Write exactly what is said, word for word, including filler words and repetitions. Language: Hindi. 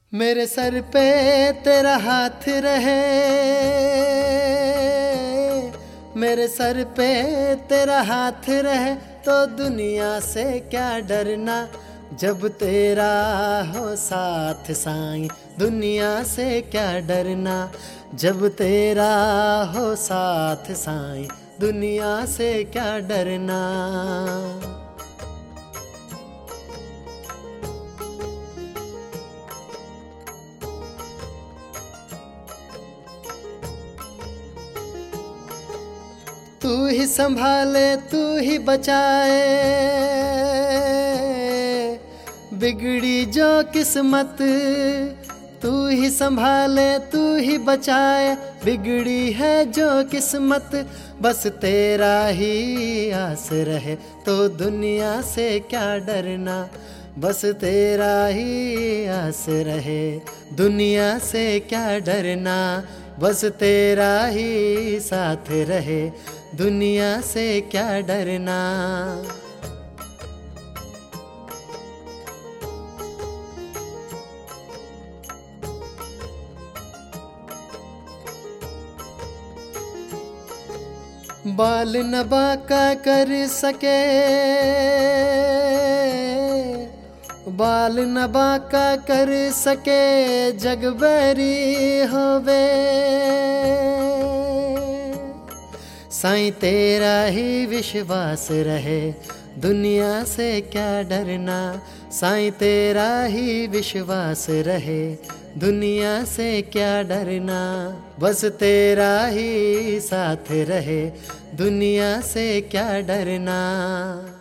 मेरे सर पे तेरा हाथ रहे, मेरे सर पे तेरा हाथ रहे तो दुनिया से क्या डरना। जब तेरा हो साथ साईं दुनिया से क्या डरना। जब तेरा हो साथ साईं दुनिया से क्या डरना। तू ही संभाले तू ही बचाए, बिगड़ी जो किस्मत। तू ही संभाले तू ही बचाए, बिगड़ी है जो किस्मत। बस तेरा ही आस रहे तो दुनिया से क्या डरना। बस तेरा ही आस रहे दुनिया से क्या डरना। बस तेरा ही साथ रहे दुनिया से क्या डरना। बाल न बांका कर सके, बाल न बांका कर सके जग बैरी होवे। साईं तेरा ही विश्वास रहे दुनिया से क्या डरना। साईं तेरा ही विश्वास रहे दुनिया से क्या डरना। बस तेरा ही साथ रहे दुनिया से क्या डरना।